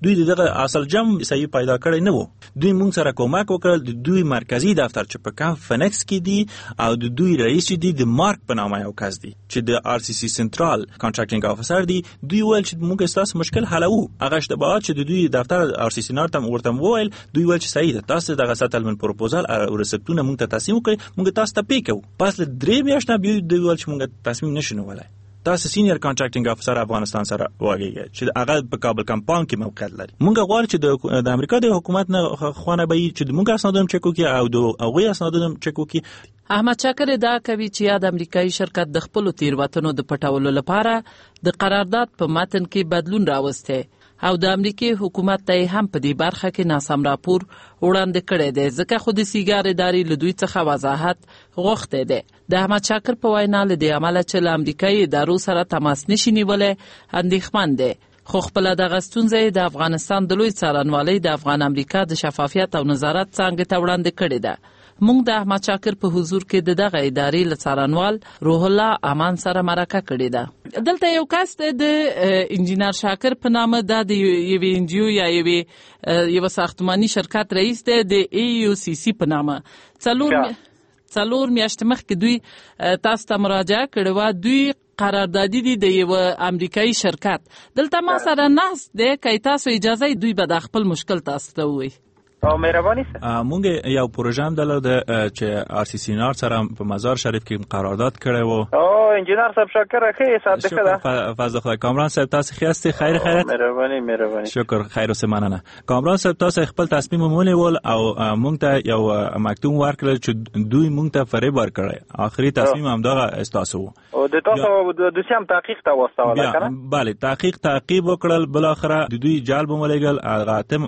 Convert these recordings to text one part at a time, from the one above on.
دوی دغه اصل جام صحیح پیدا کړی نه وو. دوی موږ سره کومک وکړل. د دوی مرکزی دفتر چې په کام فنکس کې دی او د دوی رئیس دی د مارک په نامه یو کس دی چې د آر سی سی سنټرال کانټراکټینګ افسر دی. دوی ویل چې موږ تاسو مشکل حلو. هغه اشتباهات چې د دوی دفتر آر سی سی نار ته ورته ویل، دوی ویل چې صحیح ده، تاسو دغه سټلمنت پروپوزال او ریسپټونه موږ ته تسلیم کړئ، موږ تاسو ته پیکو. پس له 3 میاشتې بیا دوی ویل چې موږ تصمیم نشو ولای. تاسو سینیئر کانټراکټینګ افسر افغانستان سره واګیږي چې هغه په کابل کمپاون کې موقعیت لري. موږ غواړو چې د امریکا د حکومت نه خوانه به چې موږ اسنادونه چک وکړي او د هغه اسنادونه چک وکړي. احمد شاکر دا کوي چې یاد امریکایي شرکت د خپل تیروتنو د پټولو لپاره د قرارداد په متن کې بدلون راوسته او د امریکای حکومت ته هم په دې برخه کې ناسم راپور وړاندې کړی دی، ځکه خو د سیګار ادارې له دوی څخه وضاحت غوښتی دی. د احمد شاکر په وینا له دې امله چې له امریکایي ادارو سره تماس نشي نیولی اندېښمن دی، خو خپله دغه ستونزه د افغانستان د لوی څارنوالۍ د افغان امریکا د شفافیت او نظارت څانګې ته وړاندې کړې ده. موږ د احمد شاکر په حضور کې د دغه ادارې له څارنوال روح الله امان سره مرکه کړې ده. دلته یو کس د انجینر شاکر په نامه د یوې انجیو یا یوه ساختماني شرکت رئیس دی د ای یو سی سی په نامه. څلور میاشتې مخکې دوی تاسو ته مراجعه کړې وه. دوی قراردادي دي د یو امریکایي شرکت. دلته ما سره ناست دی، که تاسو اجازه دوی به د خپل مشکل تاسو ته ووایي. او مهرباني مونږ یو پروژه هم درلود چې آر سی سی نار سره په مزار شریف کې قرارداد کړی و. او انجینر صاحب شکر خیر صادقه ده. فضل خدای. کامران صاحب تاسو ښه یاست؟ خیرت. مهرباني شکر. خیر اوسه مننه. کامران صاحب تاسو خپل تصمیم ونیول او مونږ ته یو مکتوب ورکړل چې دوی مونږ ته فریب ورکړی. آخري تصمیم هم دغه استاسو وو. او د تاسو د دوی هم تحقیق ته واستول کنه؟ بله، تعقیب وکړل. بل اخره د دوی جلب مولېګل اتم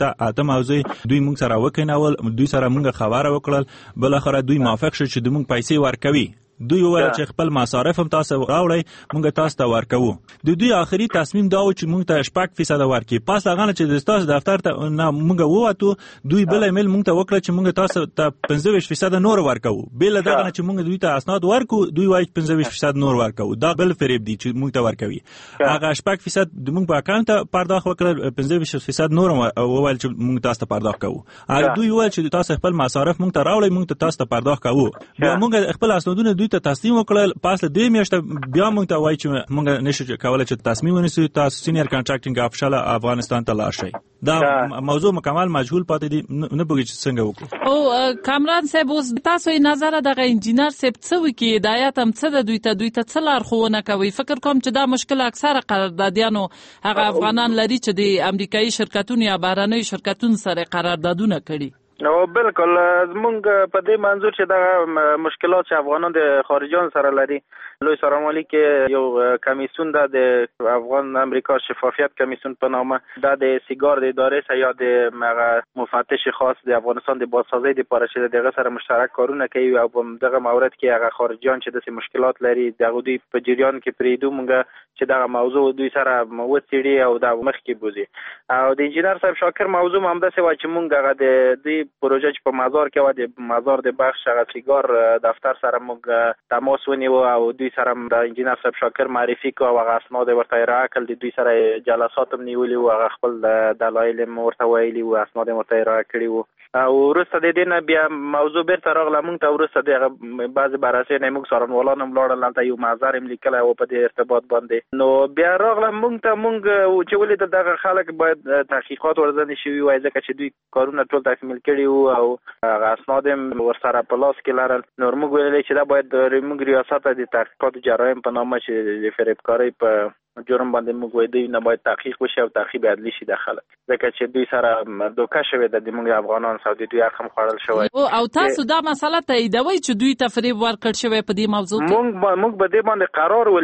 اوزي دوی موږ سره وکینول، دوی سره موږ خبره وکړل. بل اخره دوی موافق شو چې د موږ پیسې ورکوي. دوی وویل چې خپل مصارف هم تاسو راوړئ، موږ تاسو ته ورکوو. د دوی آخري تصمیم دا و چې موږ ته 6% ورکړي. پس هغه نه چې تاسو دفتر ته نه موږ ووتو، دوی بل ایمیل موږ ته وکړه چې موږ تاسو ته 25% نور ورکوو. بل دغه نه چې موږ دوی ته اسناد ورکو، دوی وایي 25% نور ورکوو. دا بل فریب دی چې موږ ته ورکوي. هغه 6% د موږ په اکاونټ پرداخت وکړل، 25% نور وویل چې موږ تاسو ته پرداخت کوو. دوی وویل چې تاسو خپل مصارف موږ ته راوړئ، موږ تاسو ته پرداخت کوو. بیا موږ خپل اسنادونه دوی ته تسلیم وکړل. پس له 2 میاشتې بیا موږ ته وایي چې موږ نشو کولای چې تصمیم ونیسو، تاسو سینیئر کانټراکټینګ افشل افغانستان ته لاړ شئ. دا موضوع مکمل مجهول پاتې دي، نه پوهیږي چې څنګه وکړو. او کامران صاحب اوس تاسو یې نظر دغه انجینر صاحب څه وکړي؟ هدایت هم څه ده دوی ته څه لارښوونه کوي؟ فکر کوم چې دا مشکل اکثره قراردادیانو هغه افغانان لري چې د امریکایي شرکتونو یا بهرنیو شرکتونو سره قراردادونه کړي. نو بالکل زمونږ په دې منظور چې دا مشکلات چې افغانان د خارجيان سره لري، لوی څارنوالۍ کې یو کمیسیون ده د افغان امریکا شفافیت کمیسیون په نامه، دا د سیګار د ادارې سره یا د مفتش خاص د افغانستان د بازسازۍ لپاره چې دغه سره مشترک کارونه کوي او په دغه مورد کې هغه خارجيان چې د مشکلات لري دغه دوی په جریان کې پریدو مونږ چې دغه موضوع دوی سره وڅېړي او د مخ کې بوزي. او د انجینر صاحب شاکر موضوع هم داسې و چې مونږ هغه د دوی پروژه چې په مزار کې و د مزار د بخش هغه سیګار دفتر سره موږ تماس ونیو او دوی سره د انجینر صاحب شاکر معرفي کو او هغه اسناد ورته ارائه کړل. دوی سره جلسات هم نیولي او هغه خپل دلایل ورته ویلي او اسناد ورته ارائه کړي وو. او وروسته د دې نه بیا موضوع بیرته راغله مونږ ته. وروسته دغه بعضې بررسۍ نه موږ څارنوالان هم لاړل، هلته یو محضر هم لیکلی و په دې ارتباط باندې. نو بیا راغله مونږ ته مونږ چې ولیدل دغه خلک باید تحقیقات ورځنې شوي وای، ځکه چې دوی کارونه ټول تکمیل کړي وو او هغه اسناد هم ورسره په لاس کې لرل. نو موږ ویلې چې دا باید موږ ریاست د تحقیقات جرایم په نامه چې د فریبکارۍ په جرم باندې موږ وایي دوی نه باید تحقیق وشي او تعقیب عدلي شي د خلک، ځکه چې دوی سره دوکه شوې ده د موږ افغانان سره د دوی حق هم خوړل شوی. او تاسو دا مسله تاییدوئ چې دوی ته فریب ورکړل شوی په دې موضوع کې؟ موږ په دې باندې قرار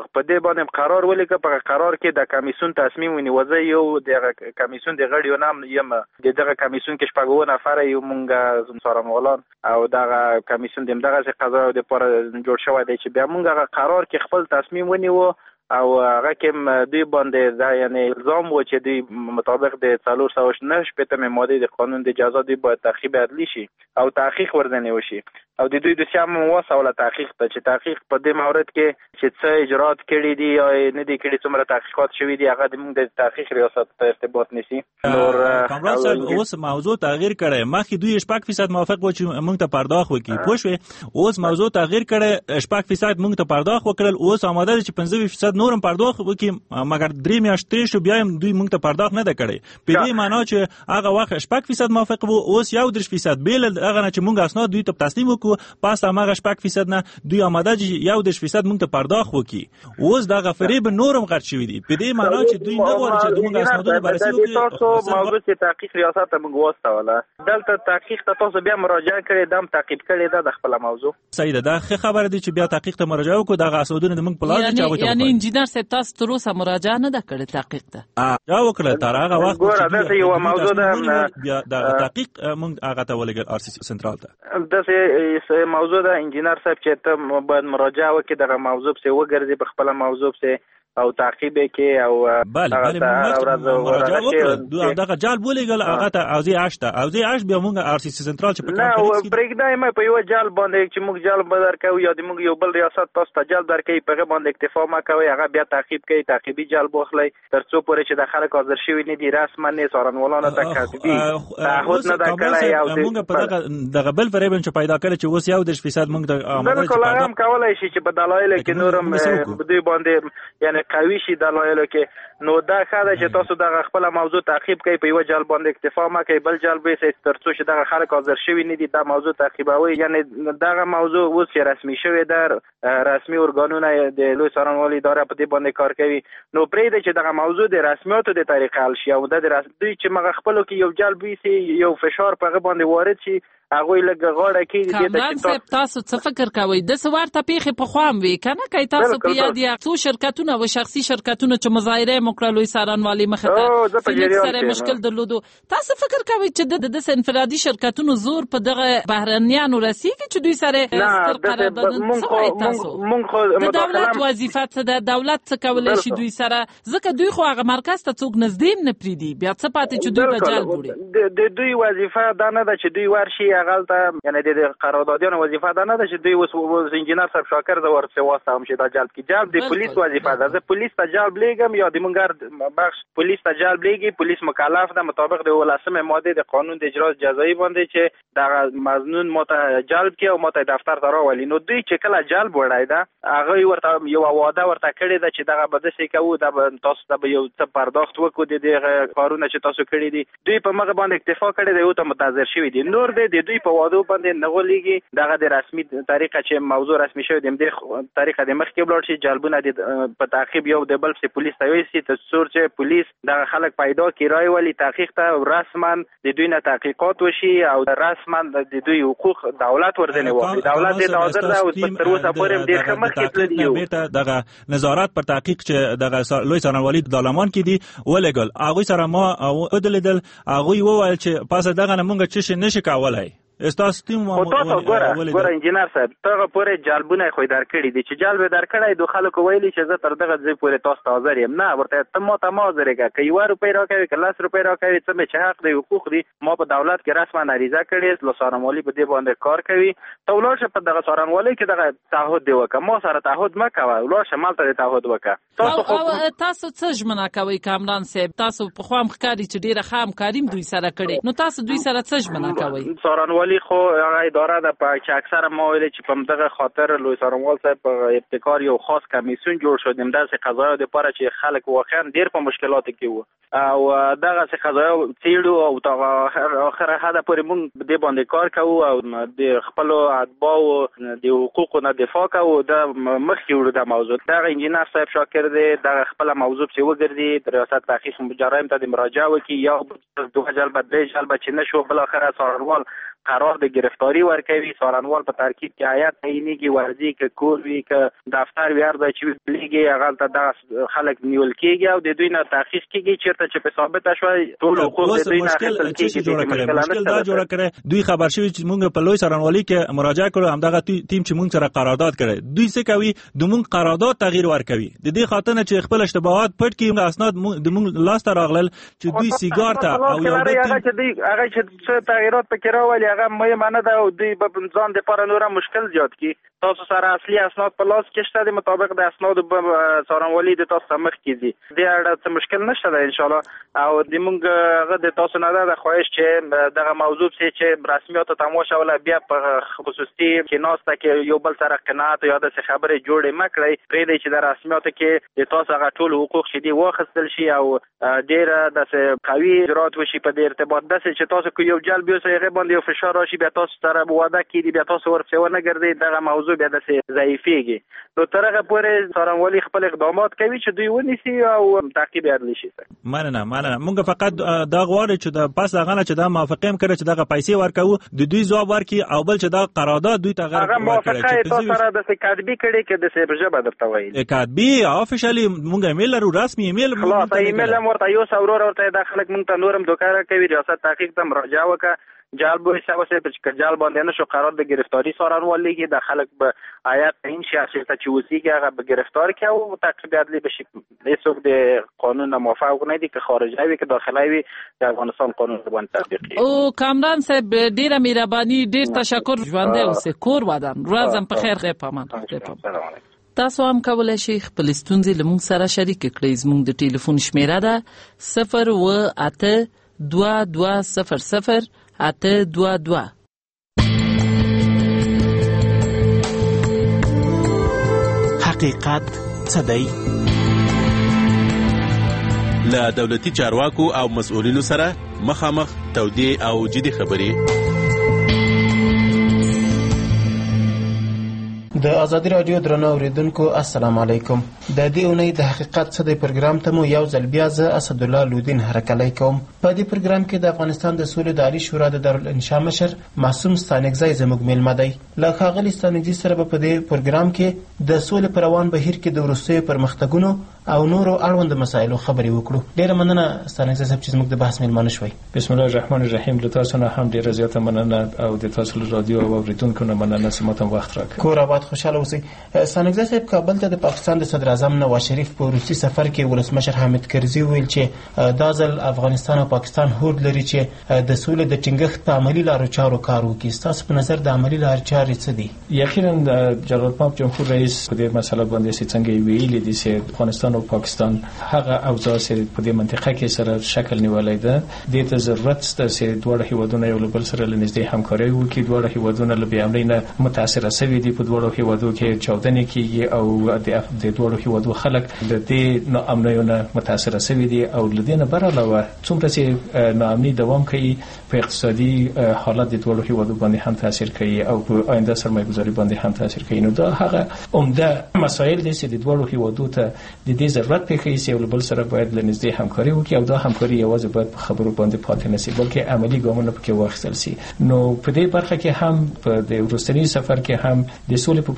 ولیکه په قرار کې د کمیسیون تصمیم ونیو. زه یو د کمیسیون د غړیو نام یم، دغه کمیسیون کې 4 نفر یو مونږ څارنوالان او دغه کمیسیون دغه قضا د پاره جوړ شوی دی چې بیا مونږ هغه قرار کې خپل تصمیم ونیو او هغه کې دوی باندې دا یعنی الزام و چې دوی مطابق د 409 ماده د قانون د جزا دوی باید تعقیب عدلی شي او تحقیق ورځنی وشي. او د دوی دوسیه هم وسوله تحقیق ته چې تحقیق په دې مورد کې چې څه اجرات کړي دي یا نه دي کړي څومره تحقیقات شوي دي هغه زموږ د تحقیق ریاست ته ارتباط نیسي. کامران صاحب اوس موضوع تغییر کړي مخکې دوی 8% موافق و چې موږ ته پرداخت وکړي پوه شوې اوس موضوع تغییر کړي 8% موږ ته پرداخت وکړل اوس آماده دي چې 15% نورم پرداخت وکړي مګر 3 میاشتې شو بیا هم دوی موږ ته پرداخت نه کړي په دې معنی چې هغه وخت 8% موافق وو اوس 1% بیل هغه چې موږ اسناد دوی ته تسلیم وکړو پس هغه 8% نه دوی آماده دي 1% موږ ته پرداخت وکړي اوس دغه فریب نورم غټ شوی دی په دې معنی چې دوی نه غواړي چې موږ اسنادونه بررسي وکړي. تاسو موضوع چې تحقیق ریاست ته موږ واستوله دلته تحقیق ته تاسو بیا مراجعه کړې دم تعقیب کړې د خپل موضوع صحیح ده دا خبره دي چې بیا تحقیق ته مراجعه وکړو دغه اسنادونه د موږ په لاس کې چاوي یعنی انجینر صاحب تاسو تر اوسه مراجعه نه ده کړې تحقیق ته یا وکړه تر هغه وخت چې یو موضوع ده بیا د تحقیق موږ هغه ته ولګل آر سی سی سنټرال ته دغه موضوع ده انجینر صاحب چې ته باید مراجعه وکړي دغه موضوع په وګرځي په خپل موضوع په او تعقیب کې او بله مراجعه وکړه دغه جال بولېګل هغه ته اوزي آشته اوزي آش بیا موږ آر سی سی سنټرال چې په نه پرېږدای مې په یو جال باندې چې موږ جال بدر کوي یا د موږ یو بل ریاست تاسو ته جال درکې په باندې اکتفا ما کوي هغه بیا تعقیب کوي تعقیبي جال بوخلی تر څو پورې چې د خلک حاضر شوی نه دي رسما نه څارنوالانه ته کاتبي تعهد نه دا کړی او موږ په دغه بل فریب چې پیدا کړی چې اوس 1% موږ ته آماده چې هم کولای شي چې په دلایل کې نورم دوی باندې یعنی قوي شي دلایل کې نو دا خاله چې تاسو دغه خپل موضوع تعقیب کوي په یو جال باندې اکتفا ما کوي بل جال به تر څو چې دغه خلک حاضر شوی نه دي دا موضوع تعقیبوي یعنی دغه موضوع اوس چې رسمي شوی در رسمي ارګانونه د لوی څارنوالۍ اداره په دې باندې کار کوي نو پرې چې دغه موضوع د رسمیاتو د طریقې حل شي او د دوی چې مغه خپلو کې یو جال بیسي یو فشار په غو باندې وارد شي هغه لږ غوړه کې دي چې تاسو څه فکر کوئ د سوار ته پیخي په خوام وی کنه کای تاسو په یاد یا څو شرکتونه او شخصي شرکتونه چې مظاهره مکړه لوی څارنوالۍ مخه ته سره مشکل درلودو تاسو فکر کوئ چې د انفرادي شرکتونو زور په دغه بهرنیانو رسیږي چې دوی سره ستر قرارداد مونږ د دولت وظیفه ته د دولت څخه کولای شي دوی سره ځکه دوی خو هغه مرکز ته څوک نږدې نه پریدي بیا څه پاتې چې دوی په جال بوړي د دوی وظیفه دا نه ده چې دوی ورشي غلطه یعنی د قراردادیانو وظیفه ده نه ده چې دوی اوس انجینر صاحب شاکر د ورته واسه هم چې دا جلب کی جلب د پولیس وظیفه ده د پولیس ته جلب لګم یا د منګر بخش پولیس ته جلب لګي پولیس مکلف ده مطابق د 18 ماده د قانون د اجرا جزایی باندې چې دا مظنون ماته جلب کی او ماته دفتر ته راولي نو دوی چې کله جلب وړای ده هغه ورته یو واده ورته کړی ده چې دغه بده سې کوو د تاسو ته یو څه پرداخت وکړو د کارونه چې تاسو کړی دي دوی په مغه باندې اکتفا کړی دی او ته متاثر شوی دي نور د دوی په وادو باندې نغولېږي دغه د رسمي طریقه چې موضوع رسمي شوی د طریقه د مخکې بلور شي جلبونه د په تعقیب یو د بل په پولیس ته وایي ته څور چې پولیس دغه خلک پیدا کیرای ولی تحقیق ته رسما د دوی نه تحقیقات وشي او رسما د دوی حقوق دولت ورزنه وایي دولت د حاضر ده او تر اوسه پورې ډیر مخکې تللی یو بیرته دغه نظارت پر تحقیق چې دغه لوی څارنوالۍ د دالمان کې دي ولګل هغه سره ما ودلیدل هغه وویل چې پاسه دغه مونږ چې نشي کولای استاس تیم تاسو ګوره انجینر صاحب ته پورې جالبونه خو در کړی دي چې جالب در کړی دوه خلکو ویلي چې زه تر دغه ځای پورې تاسو ته حاضر یم نه ورته ته ما ته حاضرېږه که 1 روپۍ راکوي که 10 روپۍ راکوي څه مې چې حق دی حقوق دي ما په دولت کې رسما عریضه کړې له څارنوالۍ په دې باندې کار کوي ته ولاړ شه په دغه څارنوالۍ کې دغه تعهد دی وکړه ما سره تعهد مه کوه ولاړ شه مالته دې تعهد وکړه تاسو څه ژمنه کوئ کامران صاحب تاسو په خوا ښکاري چې ډېره ښه همکاري دوی سره کړې نو تاسو دوی سره څه ژمنه کوئ څارنوالۍ خو هغه اداره ده په چې اکثره ما ویل چې په دغه خاطر لوی څارنوال صاحب په ابتکار یو خاص کمیسیون جوړ شو د داسې قضایا لپاره چې خلک واقعا ډیر په مشکلاتو کې وو او دغه څه قضایا تیړو او تر اخره حدا پورې موږ د باندې کار کوو او د خپل اتباع د حقوقو نه دفاع کوو د مخکې وړو د موضوع دغه انجینر صاحب شاکر دی دغه خپل موضوع چې وګرځي د ریاست تحقیق مجرم ته د مراجعه وکي یا دوه جلبه درې جلبه چې نشو بل اخره څارنوال قرار د گرفتاری ورکوي څارنوال په ترکیب کې آیات تعینېږي ورځي کې کور وي کې دفتر وي هر ځای چې لیږي هغه ته د خلک نیول کېږي او د دوی نه تحقیق کېږي چېرته چې په ثابته شوی ټول حقوق د دوی نه اخیستل کېږي مشکل دا جوړه کړې دوی خبر شوي چې موږ په لوی څارنوالۍ کې مراجعه کړو همدغه ټیم چې موږ سره قرارداد کړی دوی څه کوي د موږ قرارداد تغییر ورکوي د دې خاطر چې خپل اشتباهات پټ کړي اسناد د موږ لاس ته راغلل چې دوی سیګار ته او یو هغه چې تغییرات پکې راولي هغه مهمه نه ده او دوی به ځان دپاره نور هم مشکل زیات کړي. تاسو سره اصلي اسناد په لاس کې شته، د مطابق د اسنادو څارنوالي د تاسو مخکې دي، دې اړه څه مشکل نشته ده انشاءالله. او د موږ هغه د تاسو نه ده خواهش چې دغه موضوع چې رسمیاتو ته واچوله بیا په خصوصي کېناسته کې یو بل سره قناعت یا داسې خبرې جوړې مه کړئ. پرېږدئ چې د رسمیاتو کې د تاسو هغه ټول حقوق چې دي واخیستل شي او ډېره داسې قوي اجرات وشي په دې ارتباط، داسې چې تاسو که یو جلب یوسئ هغې باندې یو فشار راشي بیا تاسو سره واده کېږي بیا تاسو ورپسې ونه ګرځئ، دغه موضوع بیا داسې ضعیفېږي. نو تر هغه پورې څارنوالي خپل اقدامات کوي چې دوی ونیسي او تعقیب یې عدلي شي. مننه موږ فقط دا غواړو چې د پس هغه نه چې دا موافقه هم کړي چې دغه پیسې ورکوو د دوی ځواب ورکړي او بل چې دا قرارداد دوی ته هغه موافقه یې تاسو سره داسې کاتبي کړي که داسې په ژبه درته وایي کاتبي افیشلي موږ ایمیل لرو، رسمي ایمیل خلاص ایمیل هم ورته یوسه ورور ورته دا خلک موږ ته نور هم دوکه راکوي. ریاست تحقیق ته مراجعه وکړه، جلب حساب وسه چې جلب باندې نشو قرار د گرفتاری څارنوالي کې د خلک به آیات این شخص ته چې وسیږي هغه به گرفتار کړي او تعقیب عدلی بشي. هیڅوک د قانون نه موافق نه دي که خارجي وي که داخلي وي د افغانستان قانون باندې تطبیق کړي. او کامران صاحب ډیره مهرباني، ډیر تشکر. ژوند اوسه کور ودان ورځم په خیر. تاسو هم کولای شئ خپل ستونزې له موږ سره شریک کړئ. زموږ د ټلیفون شمیره ده 0182200 حقیقت څه دی؟ له دولتي چارواکو او مسؤلینو سره مخامخ تودې او جدي خبرې. د ازادي رادیو درنو اوریدونکو السلام علیکم. د دې اونۍ د حقیقت څه دی پروګرام ته مو یو ځل بیا زه اسدالله لودین هرکلی کوم. په دې پروګرام کې د افغانستان د سولې د عالی شورا د دارالانشا مشر معصوم ستانکزی زموږ میلمه دی. له ښاغلي ستانکزي سره به په دې پروګرام کې د سولې په روان بهیر کې د وروستیو پرمختګونو او نورو اړوند مسایلو خبرې وکړو. ډیره مننه ستانکزی صاحب چې زموږ د بحث میلمانه شوئ. بسم الله الرحمن الرحیم. له تاسو نه هم ډیره زیاته مننه او د تاسو له رادیو او اوریدونکو نه مننه چې ماته وخت راکړ. کور آباد خوشاله اوسئ. ستانکزی صاحب کابل ته د پاکستان د صدر اعظم نواز شریف په وروستي سفر کې ولسمشر حامد کرزي ویل چې دا ځل افغانستان او پاکستان هوډ لري چې د سولې د ټینګښت په عملي لارو چارو کار وکړي. ستاسو په نظر د عملي لارو چارې څه دي؟ یقینا جلال پاک جمهور رئیس په دې مسله باندې څنګه ویلي دي چې افغانستان او پاکستان هغه اوضاع سره په دې منطقه کې سره شکل نیولای ده. د ته ضرورت شته چې دواړه هیوادونه یو بل سره لنږدې همکاري وکړي. دواړه هیوادونه له بې امنۍ نه متاثر شوي دي. په دواړو هیوادو کې چاودنې کیږي او د دواړو هیوادو خلک د دې ناامنیو نه متاثر شوي دي او لدې نه بر علاوه څومره چې ناامني دوام کوي په اقتصادي حالت د دواړو هیوادو باندې هم تاثیر کوي او په آینده سرمایه‌گذاري باندې هم تاثیر کوي. نو دا هغه عمده مسایل دي چې د دواړو هیوادو ته د دې ضرورت پیښي چې یو بل سره باید لنږدې همکاري وکړي او دا همکاري یوازې باید په خبرو باندې پاتې نه شي بلکې عملی ګامونه پکې واخیستل شي. نو په دې برخه کې هم په د وروستنی سفر کې هم د سولې په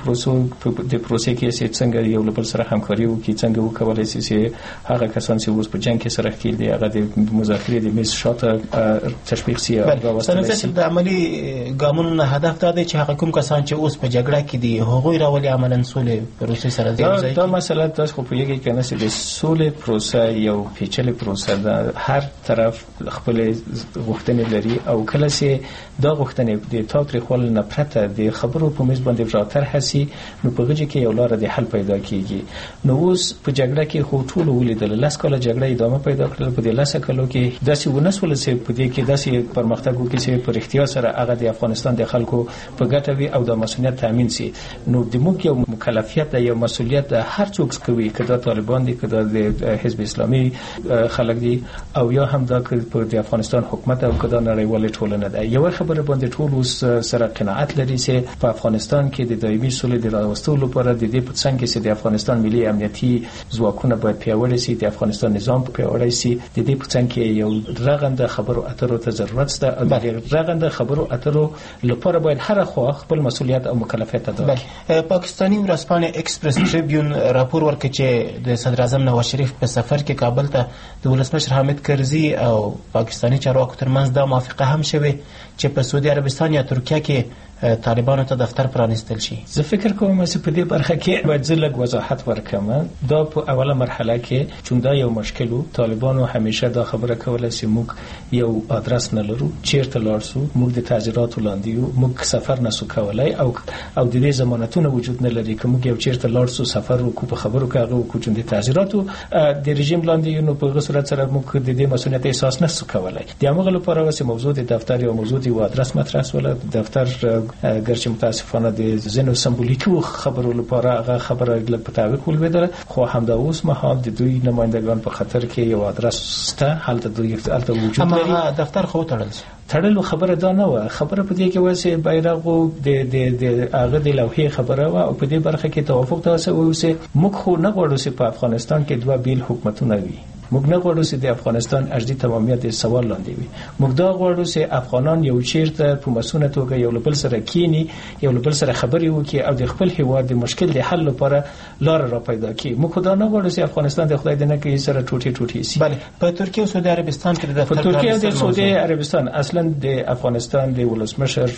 پروسې کې چې څنګه یو بل سره همکاري وکړي، څنګه وکولای شي چې هغه کسان چې اوس په جنگ کې سره ښکیل دي هغه د مذاکرې د میز شاته تشویق شي او راوستل شي. د عملی ګامونو هدف دا دی چې هغه کوم کسان چې اوس په جګړه کې دي هغوی راولي عملاً سولې پروسې سره ځای. دا مسله تاسو خو پوهیږئ کنه چې د سولې پروسه یو پیچلې پروسه ده. هر طرف خپل غوښتنې لري او کله چې دا غوښتنې د تاوتریخوالي نه پرته د خبرو په میز باندې راطرح شي نو په غږ کې یو لار د حل پیدا کیږي. نو اوس په جګړه کې خو ټول ولیدل لس کاله جګړه ادامه پیدا کړل. په دې لس کالو کې داسې ونسول چې په دې کې داسې پرمختګ وکړي چې په اختیار سره هغه د افغانستان د خلکو په ګټه وي او د مسؤلیت تامین شي. نو د موږ یو مکلفیت یا مسؤلیت هر څوک کوي کدا طالبان دي کدا د حزب اسلامي خلک دي او یا هم دا په د افغانستان حکومت او کدا نړیوال ټولنه ده. یو خبره باندې ټول اوس سره قناعت لري چې په افغانستان کې د دایمي سولې د راوستلو لپاره د دې په څنګ کې چې د افغانستان ملي امنیتي ځواکونه باید پیاوړي شي، د افغانستان نظام پیاوړی شي. د دې په څنګ کې یو رغنده خبرو اترو ته ضرورت شته. د رغنده خبرو اترو لپاره باید هر خوا خپل مسؤلیت او مکلفیت ادا کړي. پاکستاني ورځپاڼه ایکسپریس ټریبیون راپور ورکړ چې د صدر اعظم نواز شریف په سفر کې کابل ته د ولسمشر حامد کرزي او پاکستاني چارواکو ترمنځ دا موافقه هم شوه چې په سعودي عربستان یا ترکیه کې طالبانو ته دفتر پرانیستل شي؟ زه فکر کوم چې په دې برخه کې باید زه لږ وضاحت ورکړم. دا په اوله مرحله کې چون دا یو مشکل و، طالبانو همیشه دا خبره کوله چې موږ یو آدرس نه لرو، چیرته لاړ شو، موږ د تعزیراتو لاندې یو، موږ سفر نسو کولای او د دې ضمانتونه وجود نه لري که موږ یو چیرته لاړ شو سفر وکړو په خبرو کې هغه وکړو، چون د تعزیراتو د رژیم لاندې یو، نو په هغه صورت سره موږ د دې مسؤلیت احساس نسو کولای. د هغه لپاره چې موضوع د دفتر یا موضوع د آدرس مطرح شول، دفتر ګرچې متاسفانه د ځینو سمبولیکو خبرو لپاره هغه خبره لږ په تعویق ولوېدله، خو همدا اوس مهال د دوی نمایندګان په خطر کې یو آدرس شته، هلته دوی هلته وجود لري. اما دفتر خو تړلو خبره دا نه و، خبره په دې کې و چې بیرغ د هغه د لوحې خبره و او په دې برخه کې توافق تاسو و چې موږ خو نه غواړو چې په افغانستان کې دوه بیل حکومتونه وي، موږ نه غواړو چې د افغانستان ارضي تمامیت سوال لاندې وي، موږ دا غواړو چې افغانان یو چیرته په مسونه توګه یو بل سره کینی، یو بل سره خبرې وکړي او د خپل هیواد د مشکل د حل لپاره لار را پیدا کړي. موږ دا نه غواړو چې افغانستان د خدای دې نه کوي سره ټوټي شي. بله، په ترکیه او سعودي عربستان کې د په ترکیه او د سعودي عربستان اصلا د افغانستان د ولسمشر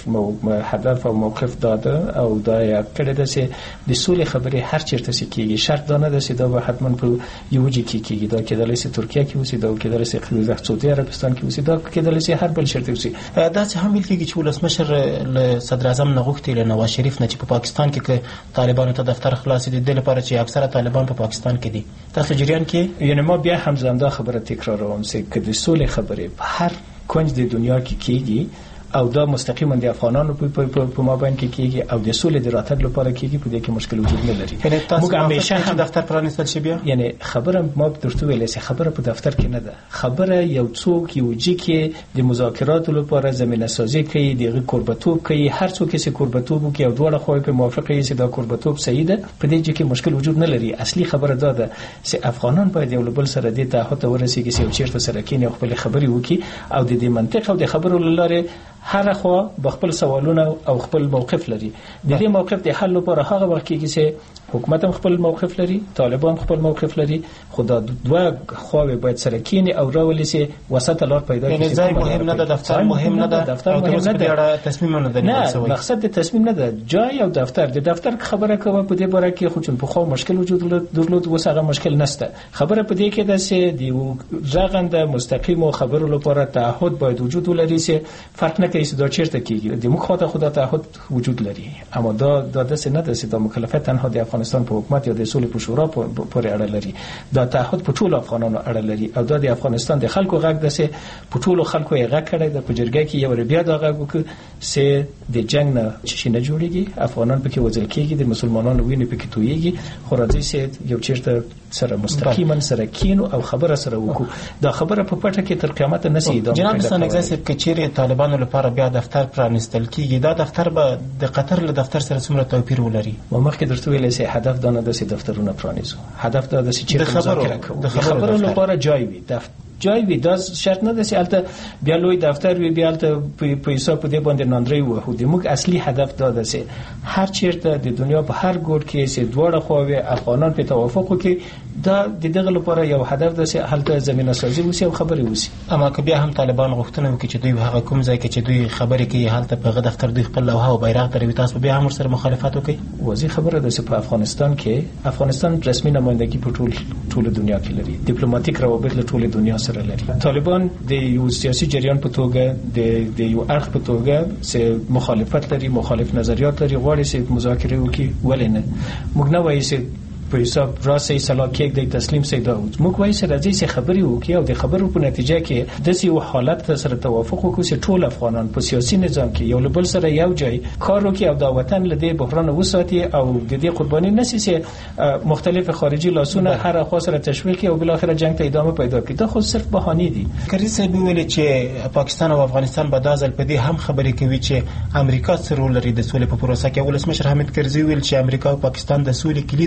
هدف او موقف داده او دا یاد کړی دی چې د سولې خبرې هر چیرته چې کیږي شرط دا نه ده چې دا به حتما په یو ځای کې کیږي، دا کېدای شي ترکیه کې وسی، دا کېدای شي سعودي عربستان کې وسی، دا کېدای شي هر بل چیرته وسی. دا چې هم ویل کېږي چې ولسمشر له صدر اعظم نه غوښتي له نواز شریف نه چې په پاکستان کې طالبانو ته دفتر خلاص دي، د لپاره چې اکثره طالبان په پاکستان کې دي. تاسو جریان کې یعنی ما بیا هم زنده خبره تکراروم چې که د سولې خبرې په هر کنج د دنیا کې کیږي او دا مستقیما د افغانانو په مابین کې کیږي او د سولې د راتګ لپاره کیږي، په دې کې مشکل وجود نه لري. موږ همیشه هم دفتر پرانیستل شي. بیا یعنی خبره ما درته ویلې چې خبره په دفتر کې نه ده، خبره یو څوک یو ځای کې د مذاکراتو لپاره زمينه سازي کوي، دغه قربتوب کوي، هر څوک چې قربتوب کوي او دواړه خو په موافقه یې چې دا قربتوب صحیح ده، په دې کې مشکل وجود نه لري. اصلي خبره دا ده چې افغانان باید یو بل سره د تعهد ورسیږي چې یو چیرته سره کینی او خپل خبرې وکړي او د دې منطق او د خبرو لاره هر خوا بخپل سوالونه او خپل موقف لري. د دې موقف د حل لپاره هغه وخت کې چې حکومت هم خپل موقف لري، طالبان خپل موقف لري، خدا دوه خواوې باید سره کینی او راولي چې وسط لار پیدا کړي. ځای مهم نه ده، دفتر مهم نه ده، دفتر مهم نه ده، تصمیم نه ده. نه، مقصد د تصمیم نه ده، جای او دفتر. د دفتر خبره کوم په دې باره کې خو چون په خو مشکل وجود درلود وسغه مشکل نشته. خبره په دې کې ده چې د ژغند مستقیم خبرو لپاره تعهد باید وجود ولري چې فرق نه کوي چې دا چیرته کیږي. د مخاطب خدا تعهد وجود لري، اما دا د څه نه ده چې دا مکلفیت تنها د افغانستان په حکومت یا د سولې په شورا پورې اړه لري. دا تعهد په ټولو افغانانو اړه لري او دا د افغانستان د خلکو غږ ده چې په ټولو خلکو یې غږ کړی د پجرګۍ کې یو بیا دا غږ وکړي چې د جنگ نه شي نه جوړيږي، افغانان پکې وځل کېږي، د مسلمانانو وینې پکې تویږي، خو راځي چې یو چیرته سره مستقیما سره کینو او خبره سره وکړو. دا خبره په پټه کې تر قیامت نه سي ادامه. جناب سنگزای صاحب کې چیرې طالبانو لپاره بیا دفتر پرانیستل کیږي، دا دفتر به د قطر له دفتر سره څومره توپیر ولري؟ ما مخکې درته ویلې چې هدف دا نه ده چې دفترونه پرانیزو، هدف دا ده چې مذاکره کوو، د خبرو لپاره جای وي، جای وي. دا شرط نه ده چې البته بیا لوی دفتر وي، بیا البته پیسې په دې باندې ناندري وو. د موږ اصلي هدف دا ده چې هر چیرته د دنیا په هر ګوټ کې چې دواړه خواوې افغانان په توافق وکړي، دا د دغه لپاره یو هدف ده چې هلته زمينه سازي وسی او خبرې وسی. اما که بیا هم طالبان غوښتنه وکړي چې دوی هغه کوم ځای کې چې دوی خبرې کوي هلته په غو دفتر دوی خپل لوحه او بیرغ دروي، تاسو بیا هم سره مخالفت وکړي؟ واضح خبره ده چې په افغانستان کې افغانستان رسمي نمائندګي په ټول دنیا کې لري، ډیپلوماټیک روابط له ټول دنیا سره لري. طالبان د یو سیاسي جریان په توګه د یو اړخ په توګه چې مخالفت لري، مخالف نظریات لري، غواړي چې مذاکره وکړي. ولې نه؟ موږ نه وایو چې په حساب راسي صلاح کې د تسلیم سي داود، موږ وایو چې راځي چې خبري وکړي او د خبرو په نتیجه کې د یو حالت سره توافق وکړي چې ټول افغانان په سیاسي نظام کې یو بل سره یو ځای کار وکړي او د وطن له دې بحران وساتي او د دې قرباني نشي چې مختلف خارجي لاسونه هر خوا سره تشویق او بل اخر جنگ ته ادامه پیدا کړي. دا خو صرف بهانه دي. کرزي صاحب ویل چې پاکستان او افغانستان به دازل په دې هم خبرې کوي چې امریکا سره لري د سولې په پروسه کې. ولسمشر حامد کرزي ویل چې امریکا او پاکستان د سولې کلید په افغانستان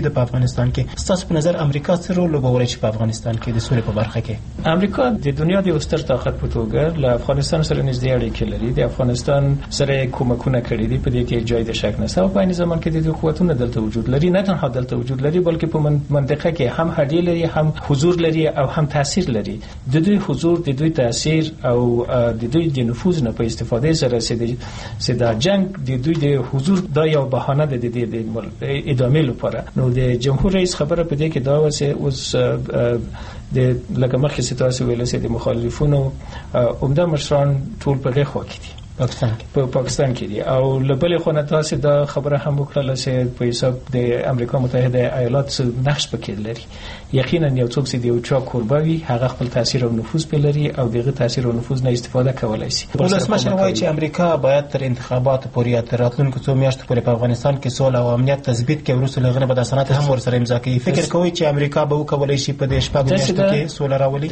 افغانستان کې تاسو په نظر امریکا څه رول لوبولی چې په افغانستان کې د سولې په برخه کې؟ امریکا د دنیا د ستر طاقت په توګه له افغانستان سره نږدې اړیکې لري. د افغانستان سره کومکونه کړي دي، په دې کې جای د شک نشته. او په عین زمان کې د قوتونو دلته وجود لري، نه تنها دلته وجود لري بلکې په منطقه کې هم هډې لري، هم حضور لري او هم تاثیر لري. د دوی حضور، د دوی تاثیر او د دوی د نفوذ نه په استفاده سره د جنگ د دوی د حضور دا یو بهانه ده د ادامې لپاره. نو د جمهور رئیس خبره په دې کې دا وسه اوس د لکه مخکې ستاسو ویل سي د مخالفونو عمده مشران ټول په غي خوا کې دي، پاکستان کې دي. او لبل خو نه تاسو دا خبره هم وکړه چې په حساب د امریکا متحده ایالات نقش پکې لري. یقینا یو څوک چې د یو چا قربوي هغه خپل تاثیر او نفوذ په لري او دغه تاثیر او نفوذ نه استفاده کولای شي. ولسمشر وايي چې امریکا باید تر انتخاباتو پورې تر راتلونکو څو میاشتو پورې په افغانستان کې صلح او امنیت تثبیت کوي. وروسته لغنه به د سنت هم ورسره امضا کوي. فکر کوي چې امریکا به وکولای شي په دې شپږ میاشتو کې صلح راولي؟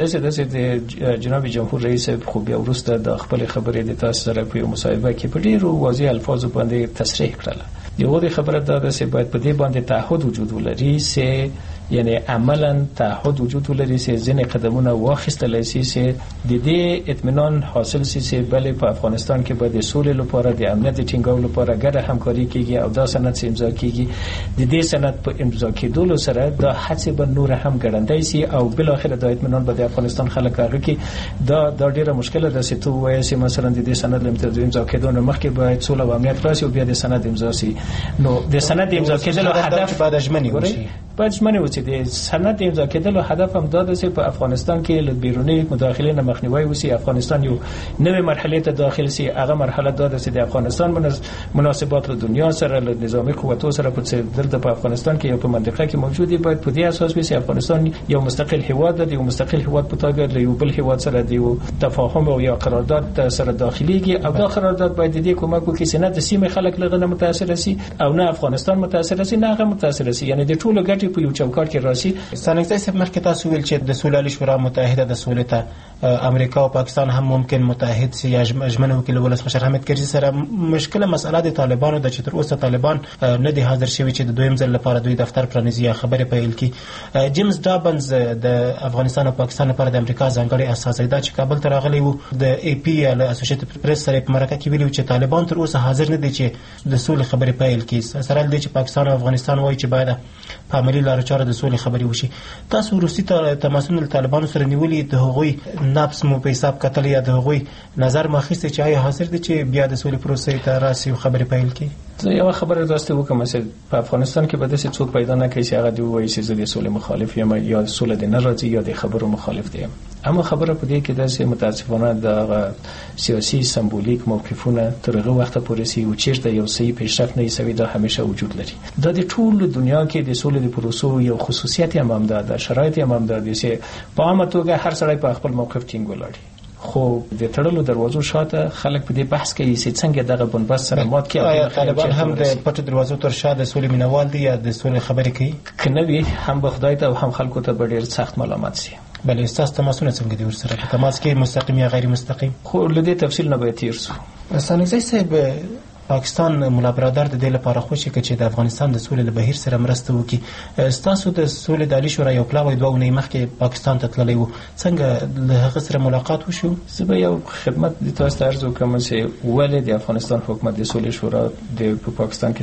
د جناب جمهور رئیس خو بیا وروسته د خپل خبرې د تاسو سره په مصاحبه کې په ډیرو واضح الفاظو باندې تصریح کړل. یو د خبره دا ده چې باید په دې باندې تعهد وجود ولري، چې یعنی عملاً تعهد وجود ولري چې ځینې قدمونه واخیستل شي چې د دې اطمینان حاصل شي چې بلې په افغانستان کې به د سولې لپاره د امنیت ټینګولو لپاره ګډه همکاري کیږي او دا سند امضا کیږي. د دې سند په امضا کېدلو سره دا هڅې به نور هم ګړندۍ شي او بل اخر د اطمینان به د افغانستان خلک هغه کې دا ډیره مشکله ده چې تو وایي چې مثلا د دې سند امضا کېدو نه مخکې باید سولې او امنیت راشي او بیا د سند امضا شي. نو د سند امضا کېدلو هدف بعد ژمنې وشي، باید ژمنې وشي. د سند امضا کېدلو هدف هم دا ده چې په افغانستان کې له بیرونی مداخلې نه مخنیوي وشي، افغانستان یو نوې مرحله ته داخل شي. هغه مرحله دا ده چې د افغانستان مناسبات له دنیا سره له نظامی قوتو سره په دلته په افغانستان کې یو په منطقه کې موجودي، باید په دې اساس وي چې افغانستان یو مستقل هیواد دی، یو مستقل هیواد په توګه له یو بل هیواد سره دی تفاهم او یا قرارداد سره داخليږي او دا قرارداد باید د دې کومک وکړي چې نه د سیمې خلک لغنه متاثر شي او نه افغانستان متاثر شي، نه هغه متاثر شي، یعنی د ټولو ګټې په یو چوکاټ کې راشي. ستانکزی صاحب مخکې تاسو ویل چې د سولې شورا متحده د سولې ته امریکا او پاکستان هم ممکن متحد شي یا ژمنه وکړي. ولسمشر حامد کرزي سره مشکله مسأله د طالبانو د چې تر اوسه طالبان نه دي حاضر شوي چې د دویم ځل لپاره دوی دفتر پرانیزي یا خبرې پیل کړي. جیمز ډابنز د افغانستان او پاکستان لپاره د امریکا ځانګړي استازی چې کابل ته راغلی وو د ای پی یا اسوسییټډ پریس سره په مرکه کې ویلي چې طالبان تر اوسه حاضر نه دي چې د سولې خبرې پیل کړي. سره د چې پاکستان او افغانستان وایي چې باید په عملي لارو چارو د سولې خبرې وشي. تاسو روسي تماسونه طالبانو سره نیولې د هغوی نفس مو په حساب کتل یا د هغوی نظر ماخیسته چې آیا حاضر دي چې بیا د سولې پروسې ته راسي او خبرې پیل کړي؟ یو خبره راستي وکم چې په افغانستان کې به د څه څوک پیدا نه کوي چې هغه دی وایي چې زه د سولې مخالف یم یا سولې د ناراضي یا د خبرو مخالف یم. اما خبره په دې کې ده چې متاسفانه د سیاسي سمبولیک موقفونه تر هغه وخت پورې سي او چیرته یو صحیح پیشرفت نه سوي دا همیشه وجود لري. دا د ټول دنیا کې د سولې د پروسو یو خصوصیت هم ده، شرایط هم ده چې په عامه توګه هر سړی په خپل موقف ټینګ ولاړی. خو د تړلو دروازو شاته خلک په دې بحث کوي چې څنګه دغه بنبست سره مات کړي. طالبان هم د پټو دروازو تر شا د سولې مینوال دي یا د سولې خبرې کوي؟ کنه وي هم بخدای ته او هم خلکو ته ډېر سخت ملامت سي. بله استاد تماسونه څنګه دي ورسره؟ په تماس کې مستقیم یا غیر مستقیم؟ خو له دې تفصیل نه به تیر سو. ستانکزی صاحب پاکستان مولا برادر د دې لپاره خوشي چې د افغانستان د سولې له بهیر سره مرسته وکړي. تاسو د سولې د عالی شورا یو پلاوی دوه ونې مخکې پاکستان ته تللی وو، څنګه له هغه سره ملاقات وشو؟ زه به یو خدمت د تاسو ته عرض وکړم چې ولې د افغانستان حکومت د سولې شورا د پاکستان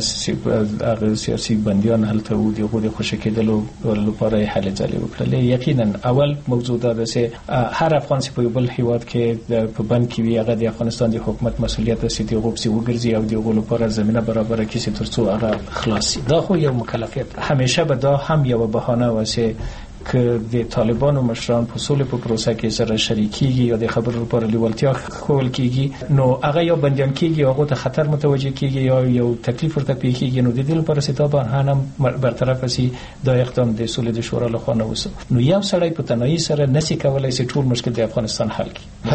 کې هغه سیاسي بندیان هلته وو د غوډه خوشی کېدلو لپاره حل ځای وکړل. یقینا اول موضوع دا ده چې هر افغان چې په بل هیواد کې په بند کې وي هغه د افغانستان د حکومت مسؤلیت سي دی غوښتي وګرځي او دی غول لپاره زمينه برابر کړي چې ترڅو هغه خلاصي. دا خو یو مکلفیت همیشه به دا هم یو بهانه واسه که د طالبانو مشران په سولې په پروسه کې سره شریکيږي یا د خبرو لپاره لیوالتیا خول کیږي نو هغه یو بندیان کیږي هغه ته خطر متوجه کیږي یا یو تکلیف ورته پیښیږي نو د دې لپاره ستابه هم برطرف شي دا اقدام د سولې د شورا له خوا نه وسو. نو یو سړی په تنهایی سره نسی کولای چې ټول مشکل د افغانستان حل کړي.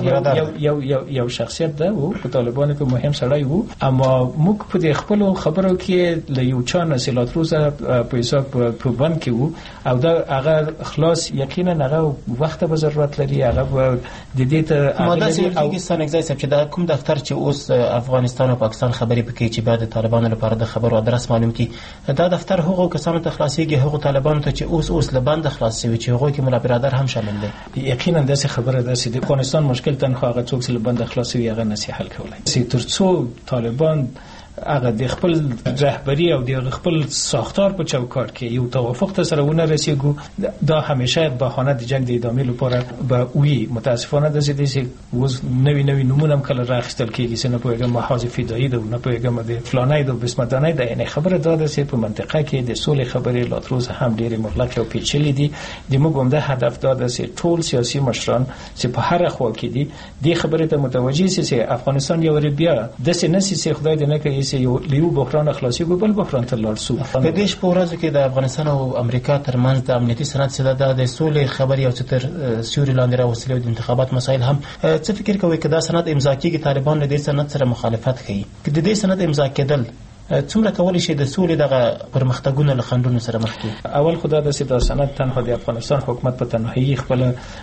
هدف یو شخصیت ده او په طالبانو کې مهم سړی وو، اما موږ په خپل خبرو کې له یو چا نسلات روزه په حساب په بند کې وو او دا هغه خلاص یقینا هغه وخت به ضرورت لري، هغه د دې ته ماده سیلګي سانګزای صاحب چې دا کوم دفتر چې اوس افغانستان او پاکستان خبرې پکې چې بعد طالبانو لپاره د خبرو ادرس معلوم کی، دا دفتر هغو کسانو ته خلاصيږي، هغو طالبانو ته چې اوس لبند خلاص شوی چې هغه کې مولا برادر هم شامل دي. یقینا د خبره ده چې د افغانستان مشکل تنها هغه څوک چې لبند خلاص شوی هغه نشي حل کولای. ترڅو طالبان هغه د خپل رهبری او د خپل ساختار په چوکاټ کې یو توافق ته سره ونه رسیږي، دا همیشه بهانه د جنگ د ادامې لپاره به وي. متاسفانه د دې اوس نوی نمونه هم کله راخستل کېږي چې نه پوهیږم محاذ فدایی ده، نه پوهیږم د فلانای ده، بسمتانای ده. یعنی خبره دا ده چې په منطقه کې د سولې خبرې لاتروز هم ډېرې مغلق او پیچلې دي. د موږ هم د هدف دا ده چې ټول سیاسي مشران چې په هر خوا کې دي د خبرې ته متوجي شي چې افغانستان یو بیا د سنسي چې خدای دې نه کوي یو لیو بحران اخلاصي بل بحران ته لاړ شو. په دې شپه ورځ کې د افغانستان او امریکا ترمنځ د امنیتي سند سره د سولې خبري او تر سیوري لاندې راوستلو د انتخابات مسایل هم څه فکر کوي کدا سند امضا کیږي طالبان له دې سند سره مخالفت کوي چې د دې سند امضا کېدل څومره کولی شي د سولې دغه پرمختګونو له خنډونو سره مخ کی؟ اول خدای د سید سند تنها د افغانستان حکومت په تنهایی خپل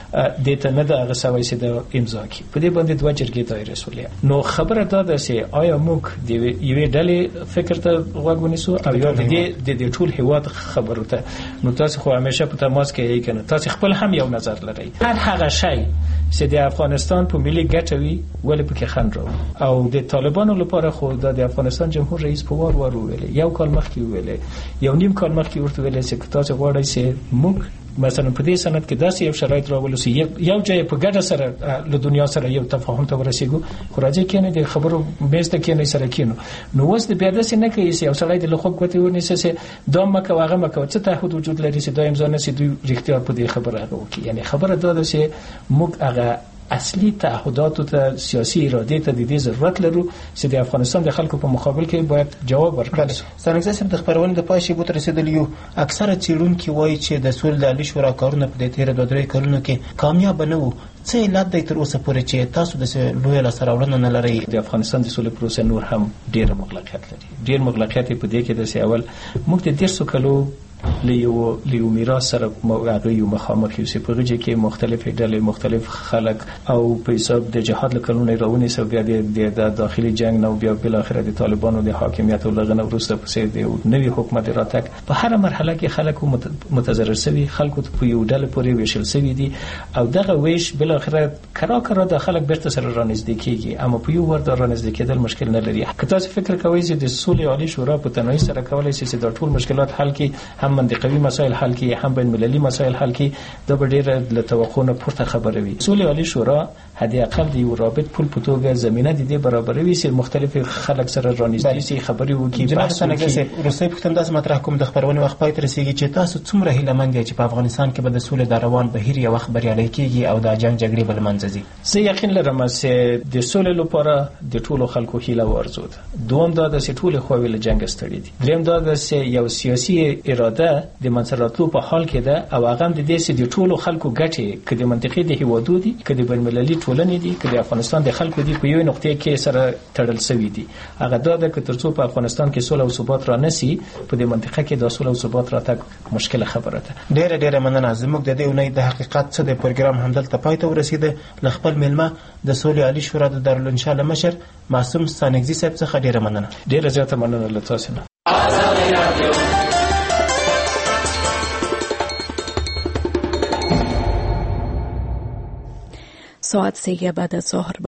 د ته نه د هغه سوي سي د امضا کی په دې باندې دوه جرګې دایره سولې. نو خبره دا ده چې آیا موږ د یوې ډلې فکر ته غوږ ونیسو او یا د ټول هیواد خبرو ته؟ نو تاسو خو همیشه په تماس کې یې کنه، تاسو خپل هم یو نظر لرئ. هر هغه شی چې د افغانستان په ملي ګټه وي ولې پکې خنډ راوړي. او د طالبانو لپاره خو د افغانستان جمهور رئیس وار ویلې، یو کال مخکې ویلې، یو نیم کال مخکې ورته ویلې چې تاسو غواړئ چې موږ مثلا په دې سند کې داسې یو شرایط راولو چې یو ځای په ګډه سره له دنیا سره یو تفاهم ته ورسېږو. خو راځي کېنه د خبرو میز ته کېنه سره کېنو. نو اوس د بیا داسې نه کوي چې یو سړی د لخوا کوتې ونیسي چې دا مکه هغه مکه څه تعهد وجود لري چې دا امضا نه سي دوی اختیار په دې خبره هغه وکړي. یعنی خبره دا ده چې موږ هغه اصلي تعهدات ته سیاسي اراده ته د دې ضرورت لرو چې د افغانستان د خلکو په مقابل کې باید جواب ورکړي. سانګزای صاحب د خبرونې د پای شی بوت رسیدلی اکثره چیرونکو وایي چې د سولې د عالی شورا کارونه په دې 13 کلونو کې کامیاب نه وو. څه علت دی تر اوسه پورې چې تاسو د لوی لاسته راوړنه نه لرئ؟ د افغانستان د سولې پروسه نور هم ډېر مغلقیت لري. ډېر مغلقیت په دې کې د اول موږ د 13 کلو لیو میراث سره هغه یو مخامخ یو سپږی کې مختلف ډلې مختلف خلک او په حساب د جهاد لکلونه راونی سو بیا د داخلي جنگ نو بیا بل اخر د طالبانو د حاکمیت او لغنه ورسته پسې د نوي حکومت راتګ په هر مرحله کې خلکو متضرر شوي، خلکو په یو ډله پورې ویشل شوي دي او دغه ویش بل اخر کرا د خلک بیرته سره رانږدې کیږي. اما په یو ور د رانږدې کېدل مشکل نه لري. که تاسو فکر کوئ چې د سولې عالی شورا په تنهایی سره کولای شي چې د ټول مشکلات حل کړي، هم منطقوي مسائل حل کړي، هم بین المللي مسائل حل کړي، دا به ډېر له توقع نه پورته خبره وي. سولې عالی شورا حد اقل د یو رابط پول په توګه زمينه د دې برابروي چې مختلف خلک سره رانږدې شي، خبري وکړي، بحث وکړي. روسي پښتون داس مطرح کوم د خبرونې وخت پای ته رسیدي چې تاسو څومره هیله مند یاست چې په افغانستان کې به د سولې د روان بهیر یو وخت بریالي کیږي او د جنگ جګړې بل منځي؟ زه یقین لرم چې د سولې لپاره د ټولو خلکو هیله ورزو ده. دوم دا د ټولو خواوې له جنگ ستړي دي. دریم دا د یو سیاسي اراده د منځراتلو په حال کې ده او هغه د دې چې د ټولو خلکو ګټې کله منطقي د هیوادو دي، کله بین المللي ټولنې دي، کله افغانستان د خلکو دي په یو نقطه کې سره تړل شوی دي. هغه دا د ترڅو په افغانستان کې صلح او ثبات را نسی په دې منطقه کې د صلح او ثبات راتګ مشکله خبره ده. ډېر مننه. زموږ د دې ونې د حقیقت څخه د پروګرام همدلته پای ته ورسیده. خپل ملما د سولې عالی شورا د دارالانشا مشر معصوم سانګزي صاحب څخه ډېر مننه. ډېر زیاته مننه له تاسو نه. ساعت 3 بعد از ظهر